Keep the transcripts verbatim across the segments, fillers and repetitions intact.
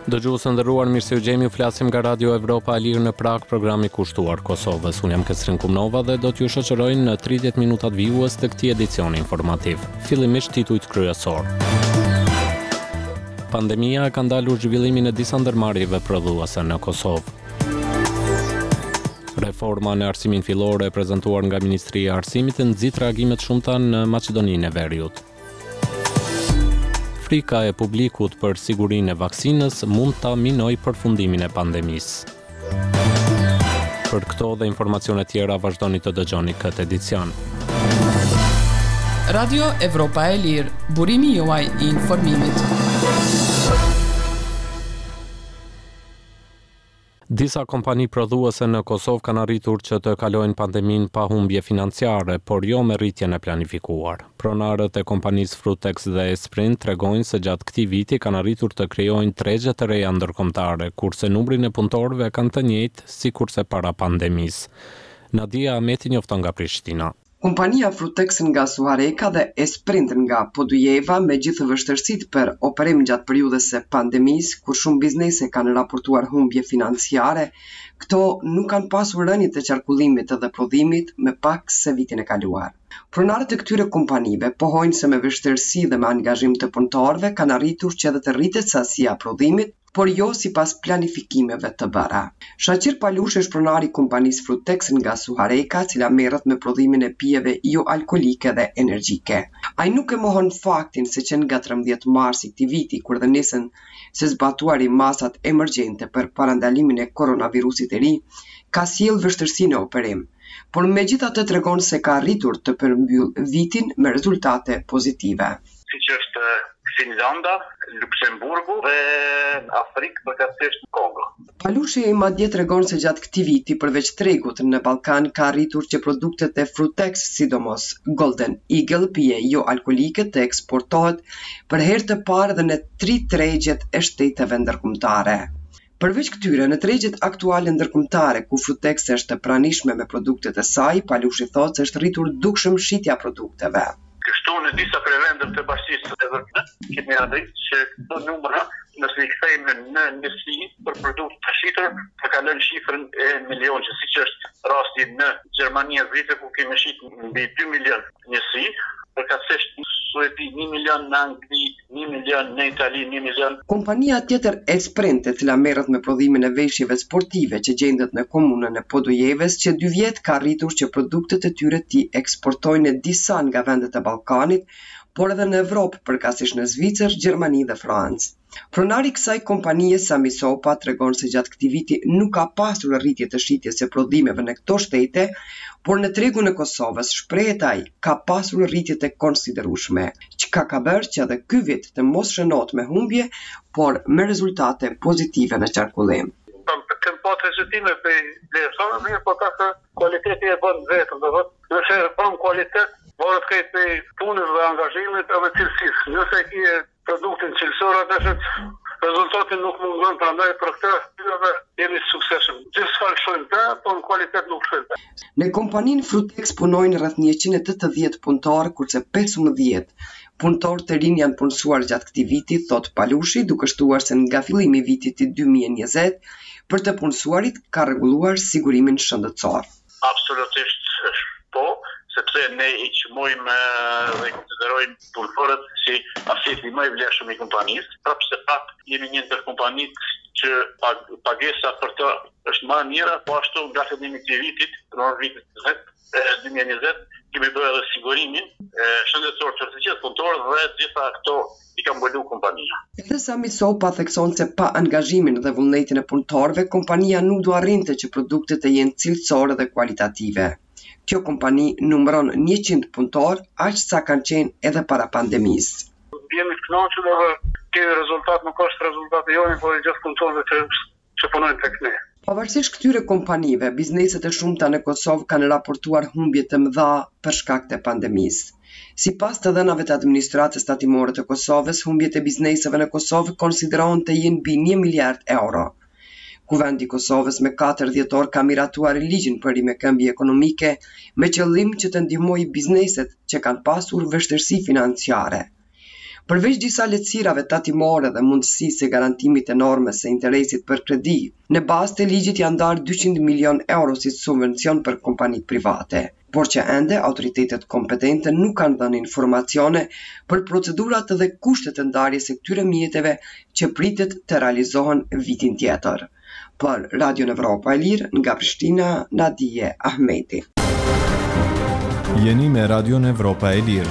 Dëgjues nderuar, mirë se u gjemi, flasim nga Radio Evropa e Lirë në Prag, programi kushtuar Kosovës. Unë jam Kesrin Kumnova dhe do t'ju shoqëroj në tridhjetë minutat vijues të këtij edicioni informativ. Fillimisht titujt kryesor. Pandemia ka ndalur zhvillimin e disa ndërmarrjeve prodhuese në Kosovë. Reforma në arsimin fillor e prezantuar nga Ministria e Arsimit nxit reagime të shumta në Maqedoninë e Veriut. Frika e publikut për sigurinë e vaksinës mund ta minojë përfundimin e pandemisë. Për këto dhe informacione tjera vazhdoni të dëgjoni këtë edicion. Radio Evropa e Lirë, burimi juaj i informimit. Disa kompani prodhuese në Kosovë kanë arritur që të kalojnë pandeminë pa humbje financiare, por jo me rritjen e planifikuar. Pronarët e kompanisë Frutex dhe Esprint tregojnë se gjatë këtij viti kanë arritur të krijojnë tregje të reja ndërkombëtare, kurse numrin e punëtorëve kanë të njëjtë sikurse para pandemisë. Nadia Ahmeti njofton nga Prishtina. Kompania Frutex nga Suareka dhe Esprint nga Podujeva, me gjithë vështirësitë për operim gjatë periudhës së pandemisë, kur shumë biznese kanë raportuar humbje financiare, këto nuk kanë pasur rënje të qarkullimit dhe prodhimit me pak se vitin e kaluar. Pronarët e këtyre kompanive pohojnë se me vështirësi dhe me angazhim të punëtorëve kanë arritur që edhe të rritet sasia e prodhimit, por jo sipas planifikimeve të bëra. Shaqir Palushi është pronari i kompanisë Frutex nga Suareka, e cila merret me prodhimin e pijeve jo alkolike dhe energjike. Ai nuk e mohon faktin se që nga trembëdhjetë mars i këtij viti, kur dhe nesën se zbatuari masat emergjente për parandalimin e koronavirusit të ri, ka sjellë vështirësi në operim, por megjithatë tregon se ka arritur të përmbyll vitin me rezultate pozitive. Siç është Finlanda, Luksemburgu dhe Afrikë, përkatësisht Kongo. Palushi i madje tregon se gjatë këtij viti, përveç tregut në Ballkan, ka arritur që produktet e Frutex, sidomos Golden Eagle, pije jo alkolike, të eksportohet për herë të parë dhe në tri tregjet e shteteve ndërkombëtare. Përveç këtyre, në tregjet aktuale ndërkombëtare ku Frutex është e pranishme me produktet e saj, Palushi thotë se është rritur dukshëm shitja produkteve. Kështu në disa prevendëm të bashkisë së Evropës, kemi arritur që këto numra, nëse i kthejmë në njësi për produkte të shitur, të kalojnë shifrën e milionësh, siç është rasti në Gjermani e Britë, ku kemi shitur mbi dy milion njësi, përkatësisht në Suedi një milion, në Angli një milion, në Itali një milion. Kompania tjetër Esprint, e cila merret me prodhimin e veshjeve sportive që gjendet në komunën e Podujeves, që dy vjet ka arritur që produktet e tyre ti eksportojnë në disa nga vendet e Ballkanit, por edhe në Evropë, përkatësisht në Zvicër, Gjermani dhe Francë. Pronari i kësaj kompanie Sami Sopa tregon se gjatë këtij viti nuk ka pasur rritje të shitjes së prodhimeve në këto shtete, por në tregun e Kosovës shprehet ai ka pasur rritje të konsiderueshme, çka ka bërë që edhe ky vit të mos shënohet me humbje, por me rezultate pozitive në qarkullim. Këmë po të rezultime për vlerësore, po ta se kualiteti e bën vetëm, do thotë, nëse bën kualitet, varet këtë për punës dhe angazhimit edhe cilësisë. Nëse ki produktin cilësor, atëherë rezultatin nuk mungon, prandaj për këtë edhe jemi suksesshëm. Gjithçka shojmë të, po në kualitet nuk shojmë të. Në kompaninë Frutex punojnë rreth njëqind e tetëdhjetë punëtorë, kurse pesëmbëdhjetë punëtorë të rinj janë punësuar gjatë këtij viti, thot Palushi, duke shtuar se nga fillimi i vitit të dy mijë e njëzet, për të punësuarit ka rregulluar sigurimin shëndetësor. Absolutisht po, sepse ne i qëmojmë dhe konsiderojmë punëtorët si aseti më i vlefshëm i kompanisë, prapë se pak jemi një ndër kompanitë që pagesa për të është më e mira, po ashtu nga fillimi i këtij vitit, në vitin dy mijë e njëzet, kemi bërë edhe sigurimin shëndetësor të të gjithë punëtorët dhe gjitha këto i ka mbuluar kompania. Edhe Sami Sopa thekson se pa angazhimin dhe vullnetin e punëtorëve, kompania nuk do arrinte që produktet të jenë cilësore dhe kualitative. Kjo kompani numëron njëqind punëtorë, aq sa kanë qenë edhe para pandemisë. Jemi të kënaqur edhe këtë rezultat nuk është rezultati jonë, por i gjithë punëtorëve që, që punojnë tek ne. Pavarësisht këtyre kompanive, bizneset e shumta në Kosovë kanë raportuar humbje të mëdha për shkak të pandemisë. Sipas të dhënave të administratës tatimore të Kosovës, humbjet e bizneseve në Kosovë konsiderohen të jenë mbi një miliard euro. Kuvendi i Kosovës me katër dhjetor ka miratuar ligjin për rimekëmbje ekonomike me qëllim që të ndihmojë bizneset që kanë pasur vështirësi financiare. Përveç disa lehtësirave tatimore dhe mundësisë së garantimit të normës së interesit për kredi, në bazë të ligjit janë ndarë dyqind milion euro si subvencion për kompanitë private, por që ende autoritetet kompetente nuk kanë dhënë informacione për procedurat dhe kushtet e ndarjes së këtyre mjeteve që pritet të realizohen vitin tjetër. Për Radio Evropa e Lirë, nga Prishtina, Nadije Ahmeti. Jeni me Radio Evropa e Lirë.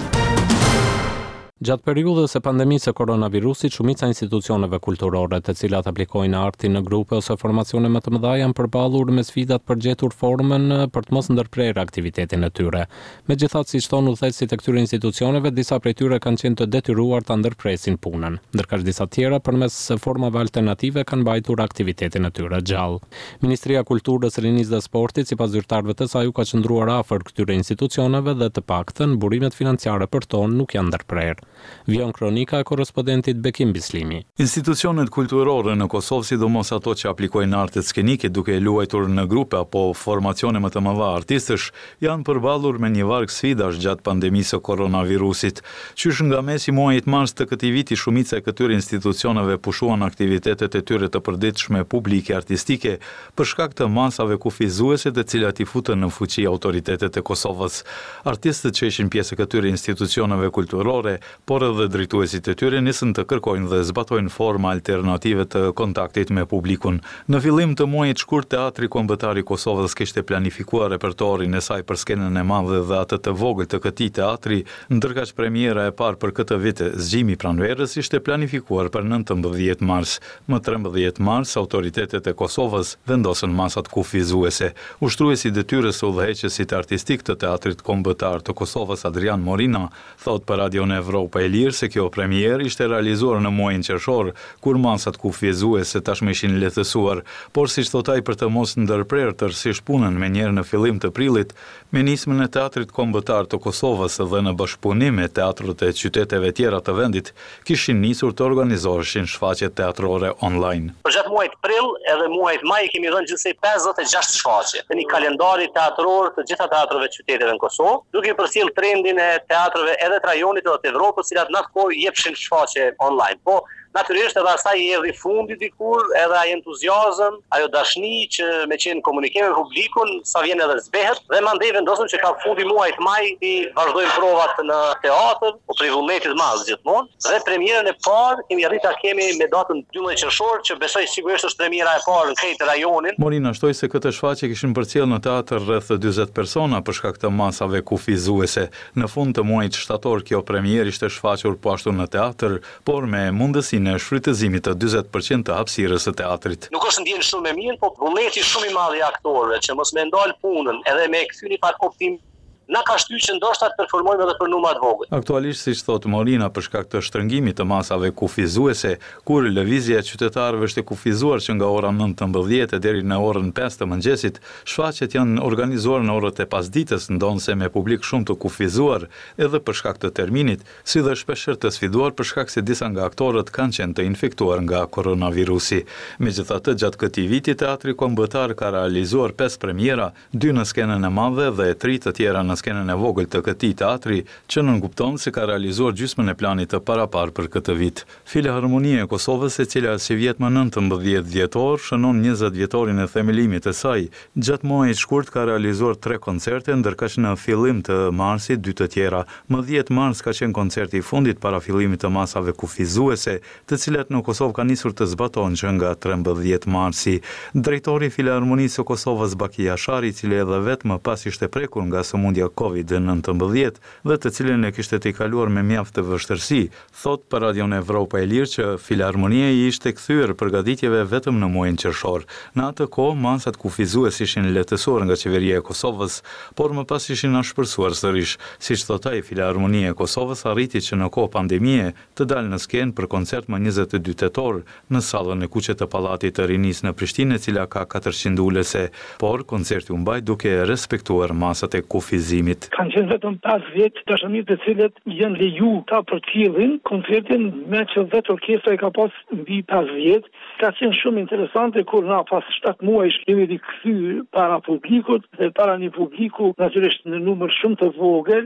Gjatë periudhës së pandemisë së koronavirusit, shumica e institucioneve kulturore, të cilat aplikojnë artin në grupe ose formacione më të mëdha, janë përballur me sfidat për gjetur formën për të mos ndërprerë aktivitetin e tyre. Megjithatë, siç thonë udhëheqësit e këtyre institucioneve, disa prej tyre kanë qenë të detyruar ta ndërpresin punën, ndërkaq disa tjera përmes formave alternative kanë mbajtur aktivitetin e tyre gjallë. Ministria e Kulturës, Rinisë dhe Sportit, sipas zyrtarëve të saj, u ka qëndruar afër këtyre institucioneve dhe të paktën burimet financiare për to nuk janë ndërprerë. Vion kronika e korrespondentit Bekim Bislimi. Institucionet kulturore në Kosovë, sidomos ato që aplikojnë artet skenike duke luajtur në grupe apo formacione më të mëdha artistësh, janë përballur me një varg sfidash gjatë pandemisë së koronavirusit. Qysh nga mesi muajit mars të këtij viti, shumica e këtyre institucioneve pushuan aktivitetet e tyre të përditshme publike artistike për shkak të masave kufizuese të cilat i futën në fuqi autoritetet e Kosovës. Artistët që ishin pjesë e këtyre institucioneve kulturore, por edhe drejtuesit e tyre nisën të kërkojnë dhe zbatojnë forma alternative të kontaktit me publikun. Në fillim të muajit shkurt, Teatri Kombëtar i Kosovës kishte planifikuar repertorin e saj për skenën e madhe dhe atë të vogël të këtij teatri, ndërkaq premiera e parë për këtë vit, Zgjimi i pranverës, ishte planifikuar për nëntëmbëdhjetë mars. Më trembëdhjetë mars, autoritetet e Kosovës vendosën masat kufizuese. Ushtruesi i detyrës së udhëheqësit artistik të Teatrit Kombëtar të Kosovës, Adrian Morina, thot për Radio Evropa e Lirë se kjo premier ishte realizuar në muajin qershor, kur masat kufizuese tashmë ishin lehtësuar, por siç thot ai, për të mos ndërprerë tërësisht punën menjëherë në fillim të prillit, me nismën e Teatrit Kombëtar të Kosovës dhe në bashkëpunim me teatrët e qyteteve tjera të vendit, kishin nisur të organizoheshin shfaqje teatrore online. Për gjatë muajit prill edhe muajit maj kemi dhënë gjithsej pesëdhjetë e gjashtë shfaqje në një kalendar teatror të gjitha teatrëve të qyteteve në Kosovë, duke përcjell trendin e teatrëve edhe të rajonit edhe të Evropës, cilat në atë kohë jepshin shfaqje online. Po, natyrisht edhe asaj i erdhi fundi dikur, edhe ai entuziazëm, ajo dashni që me qenë komunikim me publikun, sa vjen edhe zbehet, dhe mandej vendosëm që ka fundi muajit maj i vazhdojmë provat në teatr, o për i vullnetit madh gjithmonë, dhe premierën e parë kemi arritur ta kemi me datën dymbëdhjetë qershor, që besoj sigurisht është premiera e parë në krejt rajonin. Morina shtoi se këtë shfaqje kishin përcjell në teatr rreth dyzet persona për shkak të masave kufizuese. Në fund të muajit shtator kjo premierë ishte shfaqur po ashtu në teatr, por me mundësi në shfrytëzimit të dyzet përqind të hapësirës së teatrit. Nuk është ndjen shumë e mirë, po vullneti shumë i madh i aktorëve që mos më ndal punën edhe me kthyeni fat kuptim na ka shtyr që ndoshta të performojmë edhe për numra të vogël. Aktualisht, siç thot Morina, për shkak të shtrëngimit të masave kufizuese, kur lëvizja e qytetarëve është e kufizuar që nga ora nëntëmbëdhjetë deri në orën pesë të mëngjesit, shfaqjet janë organizuar në orët e pasdites, ndonse me publik shumë të kufizuar, edhe për shkak të terminit, si dhe shpeshherë të sfiduar për shkak se disa nga aktorët kanë qenë të infektuar nga koronavirusi. Megjithatë, gjatë këtij viti, Teatri Kombëtar ka realizuar pesë premiera, dy në skenën e madhe dhe tri të tjera në skenën e vogël të këtij teatri, që nënkupton se ka realizuar gjysmën e planit të parapar për këtë vit. Filharmonia e Kosovës, e cila si vjet më nëntëmbëdhjetë dhjetor, shënon njëzet vjetorin e themelimit të saj, gjatë muajit shkurt ka realizuar tre koncerte, ndërkaq në fillim të marsit dy të tjera. Më dhjetë mars ka qenë koncerti i fundit para fillimit të masave kufizuese, të cilat në Kosovë ka nisur të zbatohen që nga trembëdhjetë marsi. Drejtori i Filharmonisë së Kosovës, Baki Jashari, i cili edhe vetë më pas ishte prekur nga sëmundja kovid nëntëmbëdhjetë dhe të cilën e kishte të kaluar me mjaft të vështirësi, thot për Radio Evropa e Lirë që Filharmonia i ishte kthyer përgatitjeve vetëm në muajin qershor. Në atë kohë masat kufizuese ishin lehtësuar nga qeveria e Kosovës, por më pas ishin ashpërsuar sërish. Siç thot ai, Filharmonia e Kosovës arriti që në kohë pandemie të dalë në skenë për koncert më njëzet e dy tetor në sallën e kuqe të Pallatit të Rinisë në Prishtinë, e cila ka katërqind ulëse, por koncerti u mbaj duke respektuar masat e kufizimit. Kanë qenë vetëm pesë vjetë dashamirë të cilët janë leju ta përcjellin koncertin, me që vetë orkestra e ka pas mbi pesë vjetë. Ka qenë shumë interesante kur na pas shtatë muaj kemi rikthy para publikut dhe para një publiku natyrisht në numër shumë të vogël,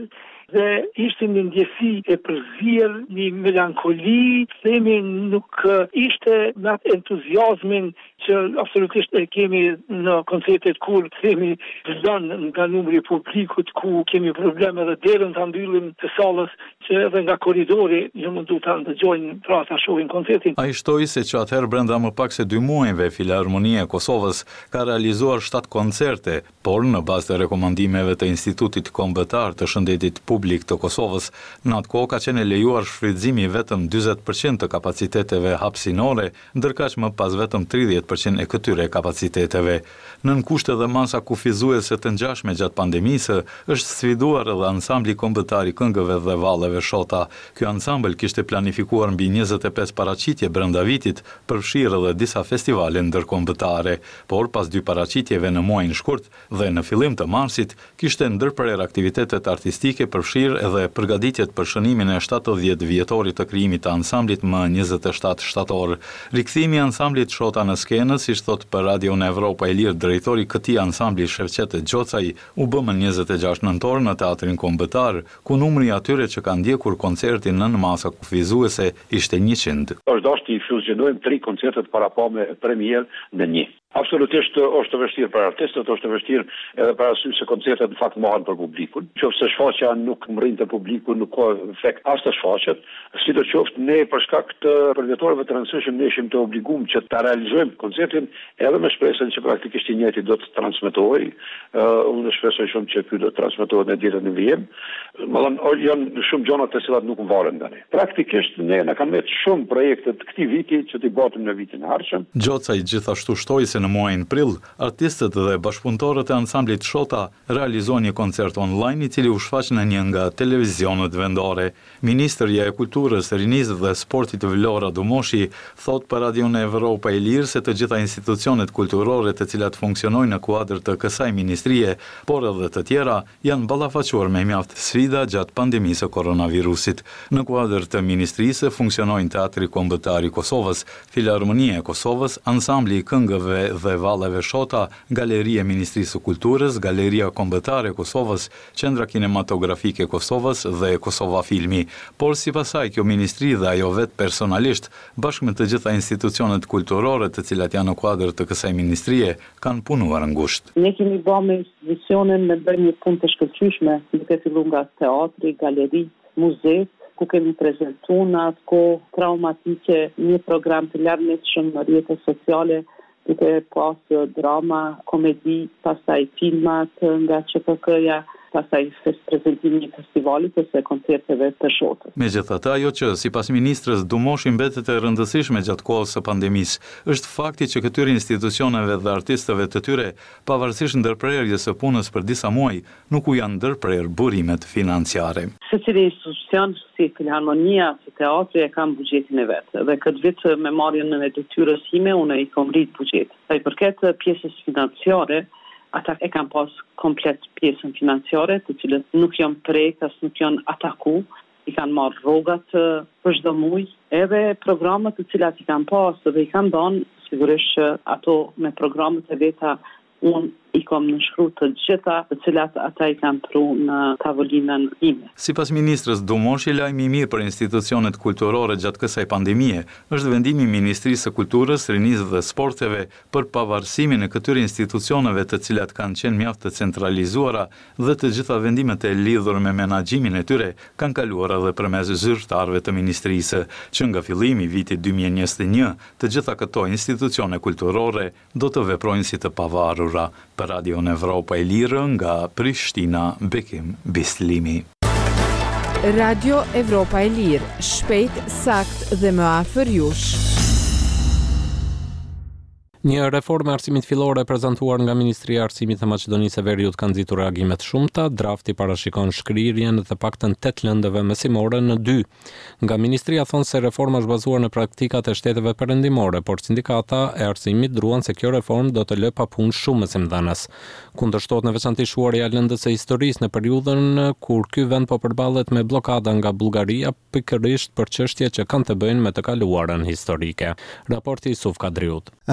dhe ishte një ndjesi e përzierë, një melankoli, themi nuk ishte në atë entuziazmin që absolutisht e kemi në koncertet kur themi vëzën nga numri publikut ku kemi probleme dhe derën të mbyllim të salës që edhe nga koridori ju mundu të ndëgjojnë pra të shohin koncertin. A i shtoi se që atëherë brenda më pak se dy muajve Filharmonia e Kosovës ka realizuar shtatë koncerte, por në bazë të rekomandimeve të Institutit Kombëtar të Shëndetit Publik të Kosovës, në atë kohë ka qenë lejuar shfrytëzimi vetëm dyzet përqind të kapaciteteve hapësinore, ndërkaq më pas vetëm tridhjetë përqind e këtyre kapaciteteve. Nën kushte dhe masa kufizuese të ngjashme gjatë pandemisë, është sfiduar edhe ansambli kombëtar i këngëve dhe valleve shota. Ky ansambël kishte planifikuar mbi njëzet e pesë paraqitje brenda vitit, përfshirë edhe disa festivale ndërkombëtare, por pas dy paraqitjeve në muajin shkurt dhe në fillim të marsit, kishte ndërprer aktivitetet artistike, përfshirë edhe përgatitjet për shënimin e shtatëdhjetë vjetorit të krijimit të ansamblit më njëzet e shtatë shtator. Rikthimi i ansamblit Shota në skenë, siç thot për Radio në Evropa e Lirë drejtori i këtij ansambli Shevqet Gjocaj, u bë më njëzet e gjashtë nëntor në teatrin kombëtar, ku numri i atyre që kanë ndjekur koncertin nën masa kufizuese ishte njëqind. Është dashur të fuzionojmë tri koncertet para pa me premier në një. Absolutisht është të vështirë për artistët, është të vështirë edhe për arsye se koncertet në fakt mohen për publikun. Nëse shfaqja nuk mrin të publikun, nuk ka efekt as të shfaqet, sidoqoftë ne për shkak të përvjetorëve të rëndësishëm ne ishim të obliguar që ta realizojmë koncertin edhe me shpresën që praktikisht i njëjti do të transmetohej. Uh, unë shpresoj shumë që ky do të transmetohet në ditën e vijim. Domethënë janë shumë gjëra të cilat nuk varen tani. Praktikisht ne na kanë marrë shumë projekte të këtij viti që t'i bëjmë në vitin e ardhshëm. Gjocaj gjithashtu shtoi se në muajin prill, artistët dhe bashkëpunëtorët e ansamblit Shota realizuan një koncert online i cili u shfaq në një nga televizionet vendore. Ministrja e Kulturës, Rinisë dhe Sportit Vlora Dumoshi thot për Radio në Evropa e Lirë se të gjitha institucionet kulturore të cilat funksionojnë në kuadër të kësaj ministrie, por edhe të tjera, janë ballafaquar me mjaft sfida gjatë pandemisë së koronavirusit. Në kuadër të ministrisë funksionojnë Teatri Kombëtar i Kosovës, Filharmonia e Kosovës, ansambli i këngëve dhe valleve Shota, Galeria e Ministrisë së Kulturës, Galeria Kombëtare e Kosovës, Qendra Kinematografike e Kosovës dhe Kosova Filmi. Por sipas saj kjo ministri dhe ajo vet personalisht, bashkë me të gjitha institucionet kulturore të cilat janë në kuadër të kësaj ministrie, kanë punuar ngushtë. Ne kemi bërë me institucionin me bërë një punë të shkëlqyeshme, duke filluar nga teatri, galeri, muze, ku kemi prezantuar në atë kohë traumatike një program të larmishëm në rrjetet sociale, duke pas drama, komedi, pastaj filmat nga Q P K-ja, pastaj prezantimi i festivalit ose koncerteve të Shotës. Megjithatë, ajo që sipas ministrës Dumoshi mbetet e rëndësishme gjatë kohës së pandemisë, është fakti që këtyre institucioneve dhe artistëve të tyre, pavarësisht ndërprerjes së punës për disa muaj, nuk u janë ndërprer burimet financiare. Secili institucion, si Filharmonia, si teatri e kanë buxhetin e vet. Dhe këtë vit me marrjen e detyrës sime, unë i kam rrit buxhet. Sa i përket pjesës financiare, ata e kanë pas komplet pjesën financiare, të cilët nuk janë prek, as nuk janë ataku, i kanë marrë rrogat për çdo muaj, edhe programet të cilat i kanë pas dhe i kanë dhënë, sigurisht që ato me programet e veta unë i kam nënshkruar të gjitha të cilat ata i kanë pru në tavolinën ime. Sipas ministrës Dumoshi, lajmi i mirë për institucionet kulturore gjatë kësaj pandemie është vendimi i Ministrisë së Kulturës, Rinisë dhe Sporteve për pavarësimin e këtyre institucioneve të cilat kanë qenë mjaft të centralizuara dhe të gjitha vendimet e lidhur me menaxhimin e tyre kanë kaluar edhe përmes zyrtarëve të ministrisë, që nga fillimi i vitit dy mijë e njëzet e një, të gjitha këto institucione kulturore do të veprojnë si të pavarura. Për Radio në Evropa e Lirë nga Prishtina, Bekim Bislimi. Radio Evropa e Lirë, shpejt, sakt dhe më afër jush. Një reformë e arsimit fillor e prezantuar nga Ministria e Arsimit e Maqedonisë së Veriut ka nxitur reagime të shumta. Drafti parashikon shkrirjen të paktën tetë lëndëve mësimore në dy. Nga Ministria thonë se reforma është bazuar në praktikat e shteteve perëndimore, por sindikata e arsimit druan se kjo reformë do të lë pa punë shumë mësimdhënës. Kundërshtohet në veçantë shuarja e lëndës së historisë në periudhën kur ky vend po përballet me bllokada nga Bullgaria, pikërisht për çështje që kanë të bëjnë me të kaluarën historike. Raporti i Suf Kadriut. Reforma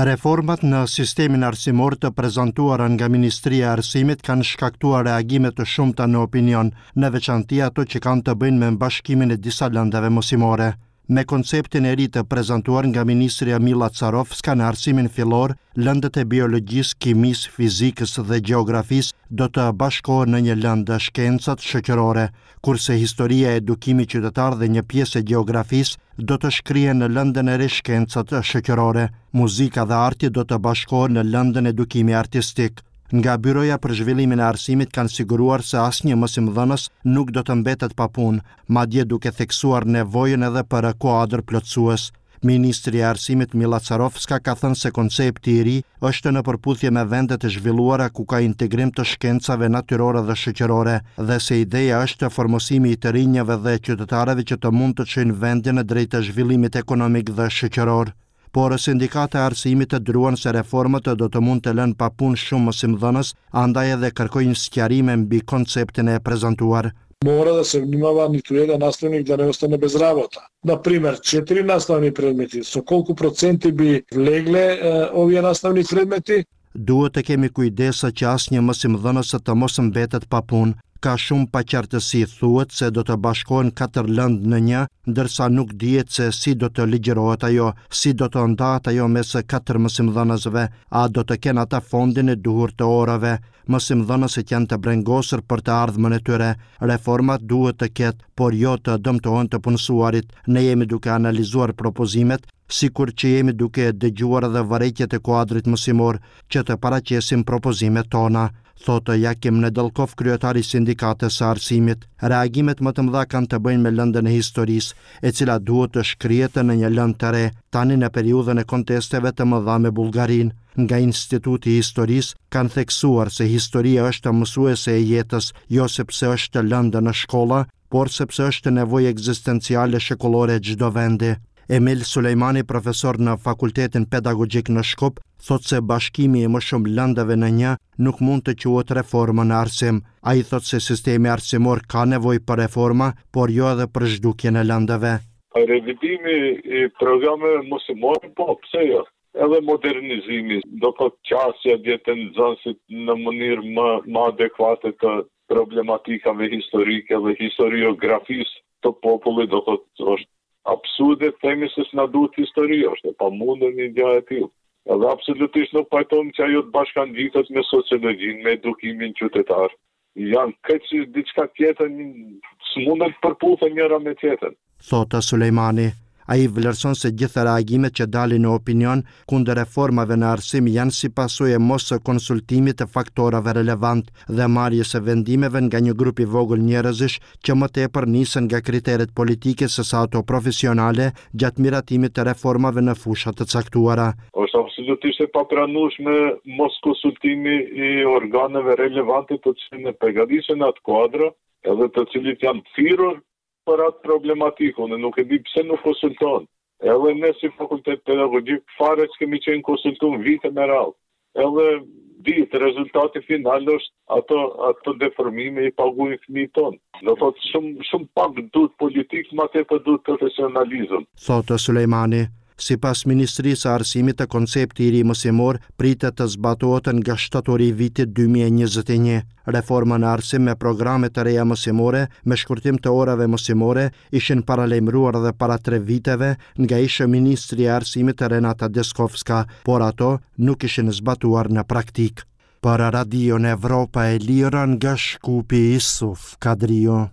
Reformat në sistemin arsimor të prezantuara nga Ministria e Arsimit kanë shkaktuar reagime të shumta në opinion, në veçanti ato që kanë të bëjnë me mbashkimin e disa lëndave mosimore. Me konceptin e ri të prezantuar nga Ministria Milla Carovska në arsimin fillor, lëndët e biologjisë, kimisë, fizikës dhe gjeografisë do të bashkohen në një lëndë shkencat shoqërore, kurse historia e edukimit qytetar dhe një pjesë e gjeografisë do të shkrihen në lëndën e ri shkencat shoqërore. Muzika dhe arti do të bashkohen në lëndën edukimi artistik. Nga Byroja për Zhvillimin e Arsimit kanë siguruar se asnjë mësimdhënës nuk do të mbetet pa punë, madje duke theksuar nevojën edhe për kuadër plotësues. Ministri i Arsimit Milla Carovska ka thënë se koncepti i ri është në përputhje me vendet e zhvilluara ku ka integrim të shkencave natyrore dhe shoqërore, dhe se ideja është formosimi i të rinjave dhe qytetarëve që të mund të çojnë vendin në drejt të zhvillimit ekonomik dhe shoqëror. Por sindikata e arsimit të druan se reformat do të mund të lënë pa punë shumë mësimdhënës, andaj edhe kërkojnë sqarime mbi konceptin e prezantuar. Mora da se vнимава ниту еден наставник да не остане без работа. Например, четири наставни предмети, со колку проценти би влегле е, овие наставни предмети? Duhet të kemi kujdesa që asnjë mësimdhënës të mos mbetet pa punë. Ka shumë paqartësi, thuhet se do të bashkohen katër lëndë në një, ndërsa nuk dihet se si do të ligjërohet ajo, si do të ndahet ajo mes katër mësimdhënësve, a do të kenë ata fondin e duhur të orave. Mësimdhënësit janë të brengosur për të ardhmën e tyre. Reformat duhet të ketë, por jo të dëmtohen të punësuarit. Ne jemi duke analizuar propozimet, sikur që jemi duke dëgjuar edhe vërejtjet e kuadrit mësimor që të paraqesim propozimet tona, thotë Jakim Nedelkov, kryetari i sindikatës së arsimit. Reagimet më të mëdha kanë të bëjnë me lëndën e historisë, e cila duhet të shkrihet në një lëndë të re, tani në periudhën e kontesteve të mëdha me Bullgarinë. Nga Instituti i Historisë kanë theksuar se historia është mësuese e jetës, jo sepse është lëndë në shkolla, por sepse është nevojë ekzistenciale shekullore e çdo vendi. Emil Sulejmani, profesor në Fakultetin Pedagogjik në Shkup, thotë se bashkimi i më shumë lëndëve në një nuk mund të quhet reformë në arsim. Ai thotë se sistemi arsimor ka nevojë për reforma, por jo edhe për zhdukjen e lëndëve. Revidimi i programeve mësimore, po, pse jo? Edhe modernizimi, do të qasja djetën nxënësit në mënyrë më, më adekuate të problematikave historike dhe historiografisë të popullit, do të është absurde të themi se s'na duhet histori, është e pamundur një gjë e tillë. Edhe absolutisht nuk pajtohem që ajo të bashkangjitet me sociologjinë, me edukimin qytetar. Janë këtë që diçka tjetër, s'mundet përputhen njëra me tjetrën. Thotë Sulejmani. Ai vlerëson se gjitha reagimet që dalin në opinion kundër reformave në arsim janë si pasojë e mos së konsultimit të faktorave relevant dhe marrjes së vendimeve nga një grup i vogël njerëzish që më tepër nisen nga kriteret politike sesa ato profesionale gjatë miratimit të reformave në fusha të caktuara. Është absolutisht e papranueshme mos konsultimi i organeve relevante të cilën e përgatiten atë kuadër, edhe të cilit janë thirrur për atë problematikë, unë nuk e di pse nuk konsulton. Edhe ne si fakultet pedagogjik fare që kemi qenë konsultuar vite me radhë. Edhe ditë rezultati final është ato ato deformime i paguajnë fëmijët tonë. Do thotë shumë shumë pak duhet politik, më tepër duhet profesionalizëm. Thotë Sulejmani. Sipas Ministrisë së Arsimit, të koncepti i ri mësimor pritet të zbatohet nga shtatori i vitit dy mijë e njëzet e një. Reforma në arsim me programe të reja mësimore me shkurtim të orave mësimore ishin paralajmëruar edhe para tre viteve nga ishte Ministri i Arsimit Renata Deskovska, por ato nuk ishin zbatuar në praktik. Për Radion Evropa e Lirë nga Shkupi, Isuf Kadrio.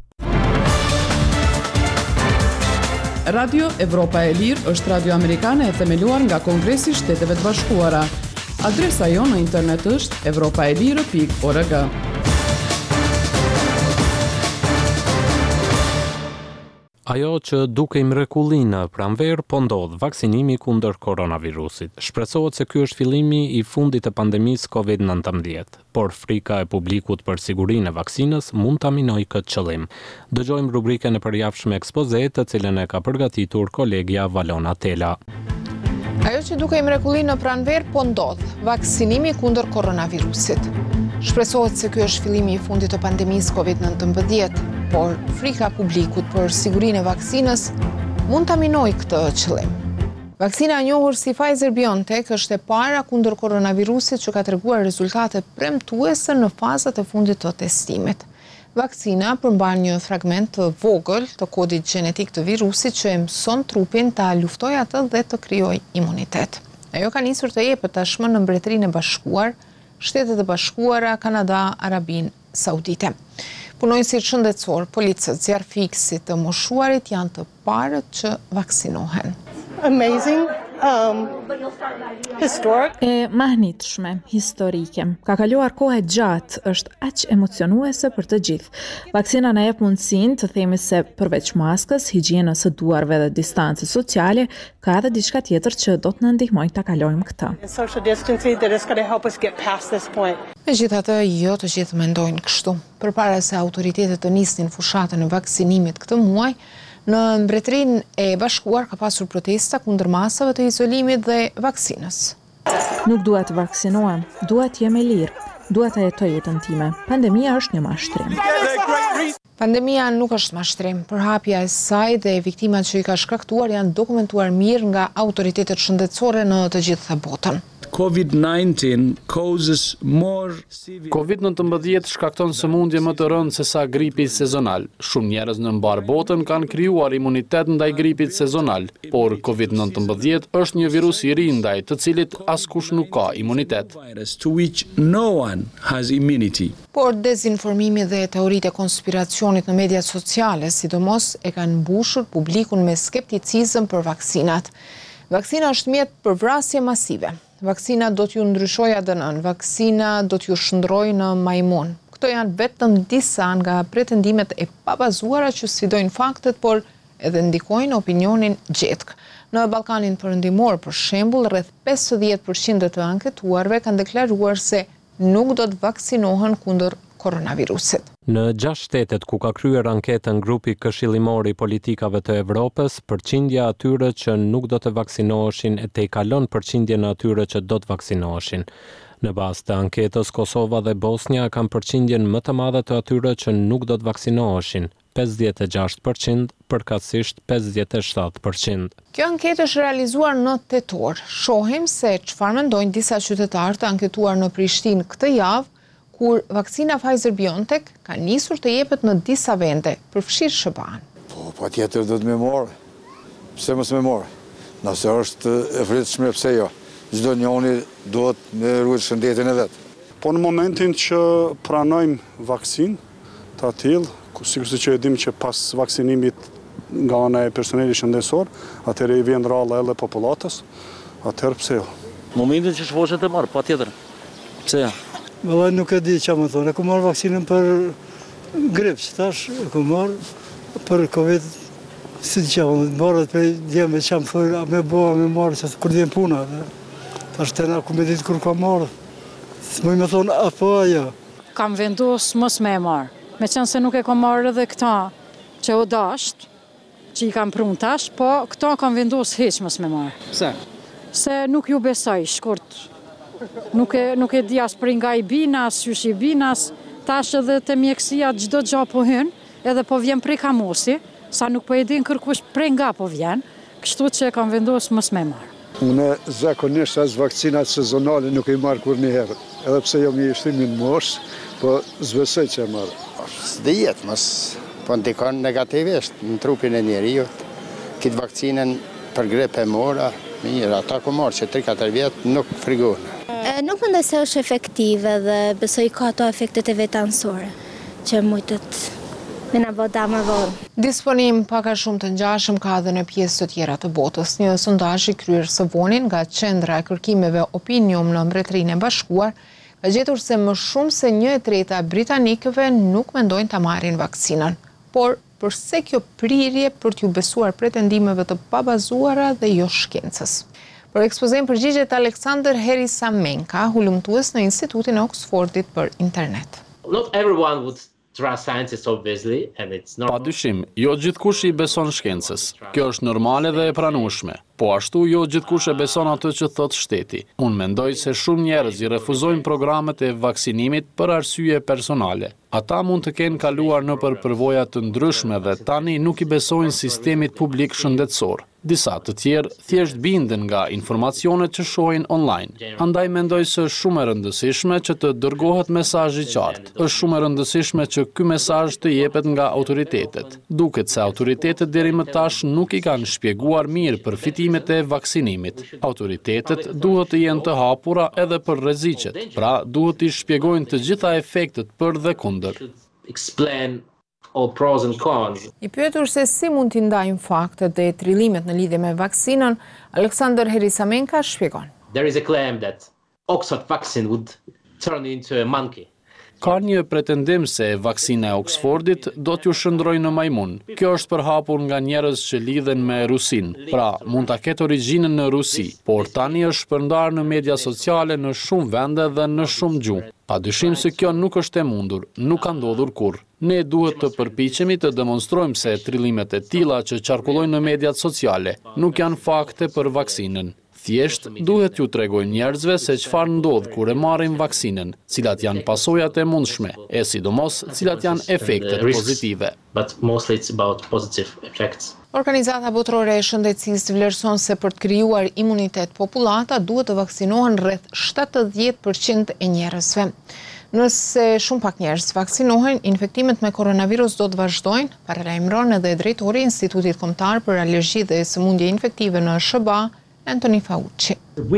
Radio Evropa e Lirë është radio amerikane e themeluar nga Kongresi i Shteteve të Bashkuara. Adresa jonë në internet është evropaelire pikë org. Ajo që duke i mrekulli në pranverë po ndodh vaksinimi kundër koronavirusit. Shpresohet se ky është fillimi i fundit të pandemisë covid nëntëmbëdhjetë, por frika e publikut për sigurinë e vaksinës mund ta minojë këtë qëllim. Dëgjojmë rubrikën e përjavshme ekspoze, të cilën e ka përgatitur kolegja Valona Tela. Ajo që duke i mrekulli në pranverë po ndodh, vaksinimi kundër koronavirusit. Shpresohet se ky është fillimi i fundit të pandemisë covid nëntëmbëdhjetë, por frika publikut për sigurinë e vaksinës mund ta minojë këtë qëllim. Vaksina e njohur si Pfizer-BioNTech është e para kundër koronavirusit që ka treguar rezultate premtuese në fazat e fundit të testimit. Vaksina përmban një fragment të vogël të kodit gjenetik të virusit që e mëson trupin ta luftojë atë dhe të krijojë imunitet. Ajo ka nisur të jepet tashmë në Mbretërinë e Bashkuar, Shtetet e Bashkuara, Kanada, Arabinë Saudite. Punojësit shëndetësor, policët, zjarfikësit të moshuarit janë të parët që vaksinohen. Amazing, um, historic. E mahnitshme, historike. Ka kaluar kohë gjatë, është aq emocionuese për të gjithë. Vaksina na jep mundësinë të themi se përveç maskës, higjienës së duarve dhe distancës sociale, ka edhe diçka tjetër që do të na ndihmojë ta kalojmë këtë. Social distancing that is going to help us get past this point. Megjithatë, jo të gjithë mendojnë kështu. Përpara se autoritetet të nisnin fushatën e vaksinimit këtë muaj, në Mbretërinë e Bashkuar ka pasur protesta kundër masave të izolimit dhe vaksinës. Nuk dua të vaksinohem, dua të jem e lirë, dua ta jetoj jetën time. Pandemia është një mashtrim. Pandemia nuk është mashtrim. Përhapja e saj dhe viktimat që i ka shkaktuar janë dokumentuar mirë nga autoritetet shëndetësore në të gjithë botën. COVID nineteen causes more COVID nineteen shkakton sëmundje më të rëndë se sa gripi sezonal. Shumë njerëz në mbar botën kanë krijuar imunitet ndaj gripit sezonal, por COVID nineteen është një virus i ri ndaj të cilit askush nuk ka imunitet. To which no one has immunity. Por dezinformimi dhe teoritë e konspiracionit në mediat sociale, sidomos e kanë mbushur publikun me skepticizëm për vaksinat. Vaksina është mjet për vrasje masive. Vaksina do t'ju ndryshojë A D N-n, vaksina do t'ju shndrojë në majmun. Këto janë vetëm disa nga pretendimet e pabazuara që sfidojnë faktet, por edhe ndikojnë opinionin gjetk. Në Ballkanin Perëndimor, për shembull, rreth pesëdhjetë përqind të anketuarve kanë deklaruar se nuk do të vaksinohen kundër koronavirusit. Në gjashtë shtetet ku ka kryer anketën grupi këshillimor i politikave të Evropës, përqindja atyre që nuk do të vaksinoheshin e tejkalon përqindjen e atyre që do të vaksinoheshin. Në bazë të anketës, Kosova dhe Bosnia kanë përqindjen më të madhe të atyre që nuk do të vaksinoheshin, pesëdhjetë e gjashtë përqind, përkatësisht pesëdhjetë e shtatë përqind. Kjo anketë është realizuar në tetor. Shohim se çfarë mendojnë disa qytetarë të anketuar në Prishtinë këtë javë, kur vaksina Pfizer-BioNTech ka nisur të jepet në disa vende, përfshirë Shëban. Po, pa tjetër do të me morë. Pse mos me morë? Nëse është e fritshme, pse jo? Çdo njoni duhet me ruajtur shëndetin e vet. Po në momentin që pranojmë vaksinë të tillë, ku sigurisht që e dim që pas vaksinimit nga ana e personelit shëndetësor, atëherë i vjen ralla edhe popullatës, atëherë pse jo? Momentin që shfaqet e marr, patjetër. Pse jo? Vëllai nuk e di çfarë më thonë. E ku marr vaksinën për grip, tash e ku marr për Covid. Si të qenë, marrët për djemë që më thonë, a me bo, a me marrë, që kur djemë puna. Tash të na ku me ditë kur ka marrë. Së mëj me thonë, a po, ajo. Kam vendosë mos me e marrë. Me qenë se nuk e kam marrë edhe këta që o dashtë, që i kam prunë tash, po këta kam vendosë heq mos me marrë. Pse? Se nuk ju besoj, shkurt. Nuk e, nuk e di as për nga i binas, qysh i binas, tash edhe të mjekësia gjdo gja po hynë, edhe po vjen prej kamosi, sa nuk po e din kërkush prej nga po vjen, kështu që kam vendosë mos me marrë. Unë zakonisht as vakcinat sezonale nuk i marrë kur një herë, edhe pse jo mi ishtimi në moshë, po zbesoj që e marrë. Së jetë, mos po ndikon negativisht në trupin e njeriut, kitë vakcinën për grip e mora, mirë, ata ku marrë që tri katër vjetë nuk frigonë. Nuk mendoj se është efektive dhe besoj ka ato efektet e vetë anësore, që mujtët me na bë damë vonë. Disponim pak a shumë të ngjashëm ka edhe në pjesë të tjera të botës. Një sondazh i kryer së vonin nga Qendra e Kërkimeve Opinium në Mbretërinë e Bashkuar ka gjetur se më shumë se një e treta e britanikëve nuk mendojnë ta marrin vaksinën. Por përse kjo prirje për t'ju besuar pretendimeve të pabazuara dhe jo shkencës? Për ekspozim përgjigjet Alexander Herisa-Menka, hulumtues në Institutin e Oxfordit për internet. Not everyone would trust scientists obviously, and it's not. Padyshim, jo gjithkush i beson shkencës. Kjo është normale dhe e pranueshme. Po ashtu jo gjithkush e beson atë që thot shteti. Unë mendoj se shumë njerëz i refuzojnë programet e vaksinimit për arsye personale. Ata mund të kenë kaluar në për përvoja të ndryshme dhe tani nuk i besojnë sistemit publik shëndetësor. Disa të tjerë thjesht binden nga informacionet që shohin online. Andaj mendoj se është shumë e rëndësishme që të dërgohet mesazh i qartë. Është shumë e rëndësishme që ky mesazh të jepet nga autoritetet. Duket se autoritetet deri më tash nuk i kanë shpjeguar mirë përfitimet e vaksinimit. Autoritetet duhet të jenë të hapura edhe për rreziqet. Pra, duhet të shpjegojnë të gjitha efektet për dhe kundër. Explain all pros and cons. I pyetur se si mund t'i ndajnë faktet dhe trillimet në lidhje me vaksinën, Aleksandr Herisamenka shpjegon. There is a claim that Oxford vaccine would turn into a monkey. Ka një pretendim se vaksina e Oxfordit do t'ju shndrojë në majmun. Kjo është përhapur nga njerëz që lidhen me Rusin, pra mund ta ketë origjinën në Rusi, por tani është shpërndarë në media sociale në shumë vende dhe në shumë gjuhë. Padyshim se kjo nuk është e mundur, nuk ka ndodhur kurrë. Ne duhet të përpiqemi të demonstrojmë se trillimet e tilla që qarkullojnë në mediat sociale nuk janë fakte për vaksinën. Thjesht duhet ju tregojnë njerëzve se çfarë ndodh kur e marrin vaksinën, cilat janë pasojat e mundshme, e sidomos cilat janë efektet pozitive. But mostly it's about positive effects. Organizata Botërore e Shëndetësisë vlerëson se për të krijuar imunitet populata duhet të vaksinohen rreth shtatëdhjetë përqind e njerëzve. Nëse shumë pak njerëz vaksinohen, infektimet me koronavirus do të vazhdojnë, paralajmëron edhe drejtori i Institutit Kombëtar për Alergji dhe Sëmundje Infektive në S B A, Anthony Fauci.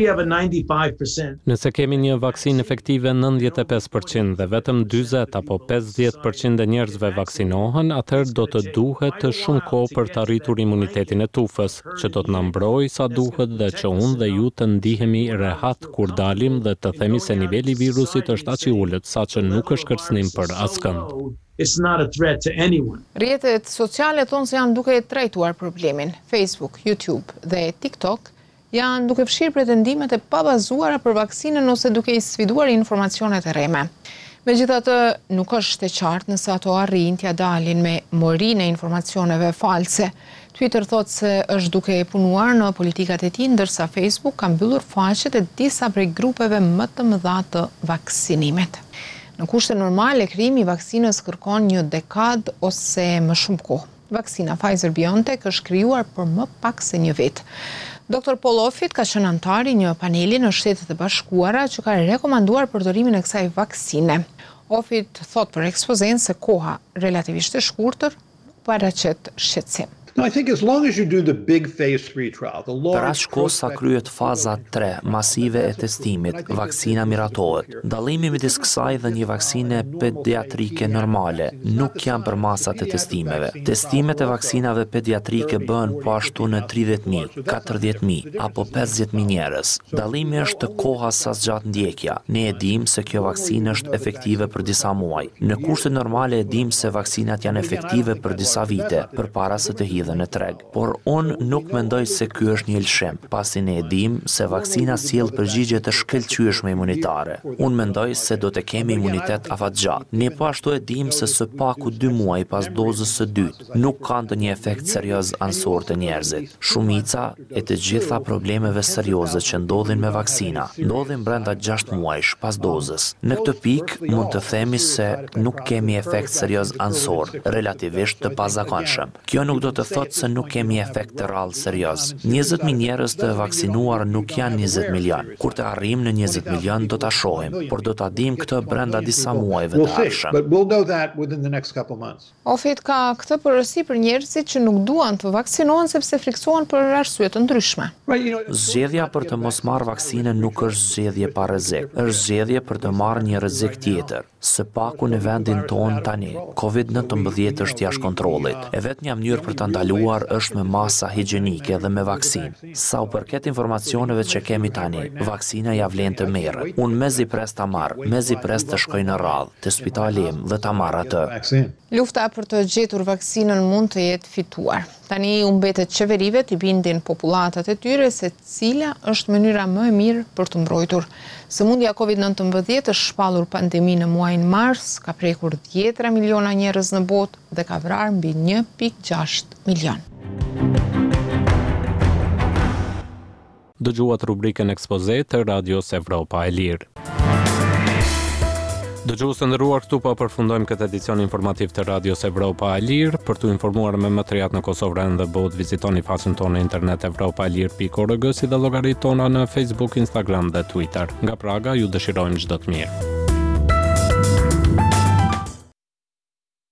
Nëse kemi një vaksinë efektive nëntëdhjetë e pesë përqind dhe vetëm dyzet apo pesëdhjetë përqind e njerëzve vaksinohen, atëherë do të duhet shumë kohë për të arritur imunitetin e tufës, që do të na mbrojë sa duhet dhe që unë dhe ju të ndihemi rehat kur dalim dhe të themi se niveli i virusit është aq i ulët saqë nuk është kërcënim për askënd. It's not a threat to anyone. Rrjetet sociale thonë se janë duke trajtuar problemin. Facebook, YouTube dhe TikTok janë duke fshirë pretendimet e pabazuara për vaksinën ose duke i sfiduar informacionet e rreme. Megjithatë, nuk është e qartë nëse ato arrin t'ia dalin me morinë e informacioneve false. Twitter thotë se është duke punuar në politikat e tij, ndërsa Facebook ka mbyllur faqet e disa prej grupeve më të mëdha të vaksinimit. Në kushte normale, krijimi i vaksinës kërkon një dekadë ose më shumë kohë. Vaksina Pfizer-BioNTech është krijuar për më pak se një vit. doktor Paul Offit ka qenë antar i një paneli në Shtetet e Bashkuara që ka rekomanduar përdorimin e kësaj vaksine. Offit thot për ekspozen se koha relativisht e shkurtër paraqet shqetësim. No, I think as long as you do the big phase three trial, the large... Për aq kohë sa kryhet faza tre masive e testimit, vaksina miratohet. Dallimi midis kësaj dhe një vaksine pediatrike normale nuk janë për masat e testimeve. Testimet e vaksinave pediatrike bëhen po ashtu në tridhjetë mijë, katërdhjetë mijë apo pesëdhjetë mijë njerëz. Dallimi është koha sa zgjat ndjekja. Ne e dim se kjo vaksinë është efektive për disa muaj. Në kushte normale e dim se vaksinat janë efektive për disa vite, përpara se të dhe në treg. Por unë nuk mendoj se ky është një lëshim, pasi ne e dim se vaksina sjell përgjigje të shkëlqyeshme imunitare. Unë mendoj se do të kemi imunitet afatgjatë. Ne po ashtu e dim se së paku dy muaj pas dozës së dytë nuk ka ndonjë efekt serioz ansor të njerëzit. Shumica e të gjitha problemeve serioze që ndodhin me vaksina ndodhin brenda gjashtë muajsh pas dozës. Në këtë pikë mund të themi se nuk kemi efekt serioz ansor, relativisht të pazakonshëm. Kjo nuk do të thotë se nuk kemi efekt të rrallë serioz. njëzet mijë njerëz të vaksinuar nuk janë njëzet milion. Kur të arrijmë në njëzet milion do ta shohim, por do ta dimë këtë brenda disa muajve të ardhshëm. Offit ka këtë përgjegjësi për njerëzit që nuk duan të vaksinohen sepse friksohen për arsye të ndryshme. Zgjedhja për të mos marrë vaksinën nuk është zgjedhje pa rrezik, është zgjedhje për të marrë një rrezik tjetër. Së paku në vendin tonë tani, covid nëntëmbëdhjetë është jashtë kontrollit. E vetmja mënyrë për të ndaluar është me masa higjienike dhe me vaksinë. Sa u përket informacioneve që kemi tani, vaksina ja vlen të merret. Unë mezi pres ta marr, mezi pres të shkoj në radhë te spitali im dhe ta marr atë. Lufta për të gjetur vaksinën mund të jetë fituar. Tani u mbetet qeverive të bindin populatat e tyre se cila është mënyra më e mirë për të mbrojtur. Sëmundja covid nëntëmbëdhjetë është shpallur pandemi në muajin mars, ka prekur dhjetra miliona njerëz në botë dhe ka vrarë mbi një pikë gjashtë milion. Dëgjuat rubrikën Ekspoze të Radios Evropa e Lirë. Dëgjues të nderuar, këtu po përfundojmë këtë edicion informativ të Radios Evropa e Lirë. Për të informuar me më të rehat në Kosovë, Vranën dhe botë, vizitoni faqen tonë internet evropa e lirë pikë org si dhe llogaritë tona në Facebook, Instagram dhe Twitter. Nga Praga ju dëshirojmë çdo të mirë.